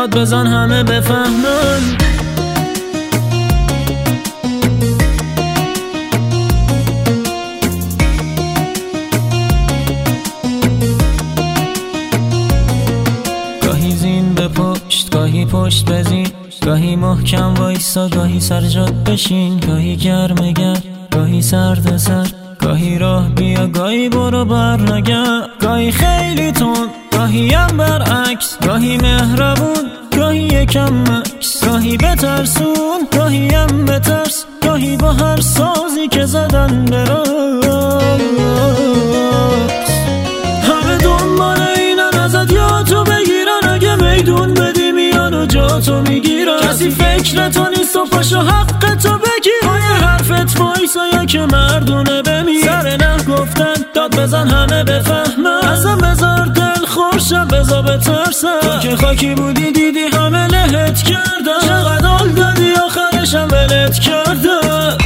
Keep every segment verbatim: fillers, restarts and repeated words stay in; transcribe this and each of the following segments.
داد بزن همه بفهمن. گاهی زین به پشت، گاهی پشت بزین، گاهی محکم وایسا، گاهی سر جات بشین، گاهی گرم گرم، گاهی سرد سرد، گاهی راه بیا، گاهی برو بر نگرد، گاهی خیلی تند، گاهی هم برعکس، گاهی مهربون، گاهی یکم مکس، گاهی بترسون، گاهی هم بترس، گاهی با هر سازی که زدن براس. همه دنبال اینن ازت یا تو بگیرن، اگه میدون بدی میان و جا تو میگیرن. کسی فکر تو نیست و پاشو حق تو بگیر، پای حرفت وایسا یا که مردونه بمیر. سر نه گفتن داد بزن همه بفهمن، اصلا بذار دل خورشم بذار بترسن. تو که خاکی بودی دیدی همه لهت کردن، چقدر حال دادی آخرشم ولت کردن.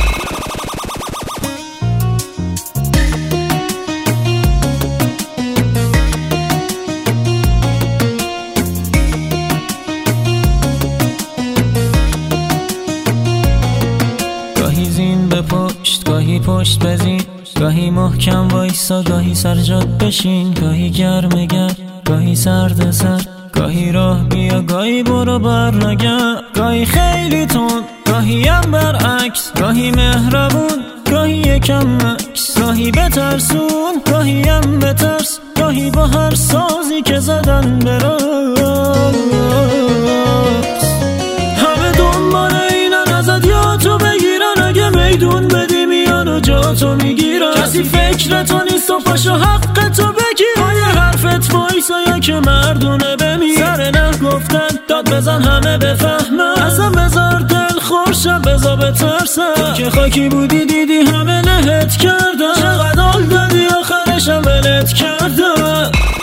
گاهی زین به پشت، گاهی پشت بزین، گاهی محکم وایسا، گاهی سر جات بشین، گاهی گرم گرم، گاهی سرد سرد، گاهی راه بیا، گاهی برو بر نگرد، گاهی خیلی تند، گاهی هم برعکس، گاهی مهربون، گاهی یکم مکس، گاهی بترسون، گاهی هم بترس، گاهی با هر سازی که زدن براس. همه دنبال اینن ازت یا تو بگیرن، اگه میدون بدی میان و جا تو میگیرن. کسی فکر تو نیست و پاشو حق تو بگیر، پای حرفت وایسا یا که مردونه بمیر. سر نه گفتن داد بزن همه بفهمن، اصلا بذار دل خورشم بذار بترسن. تو که خاکی بودی دیدی همه لهت کردن، چقدر حال دادی آخرشم ولت کردن.